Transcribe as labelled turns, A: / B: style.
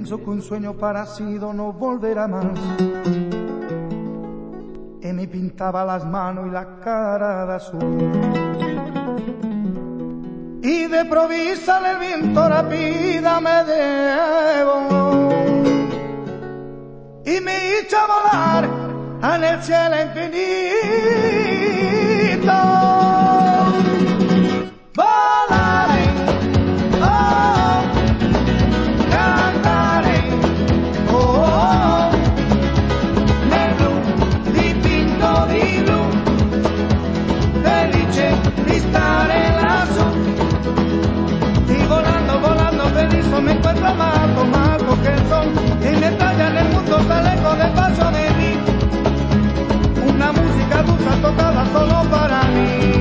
A: Pienso que un sueño parecido no volverá más. Y me pintaba las manos y la cara de azul. Y de provisa el viento rápida me llevó y me hizo volar en el cielo infinito. Volaré, oh, cantaré, oh, nel blu dipinto di blu, felice di stare lassù. Y volando, volando feliz me encuentro más que el sol. Y me talla en el mundo tan lejos del paso de mí. Una música dulce tocada solo para mí.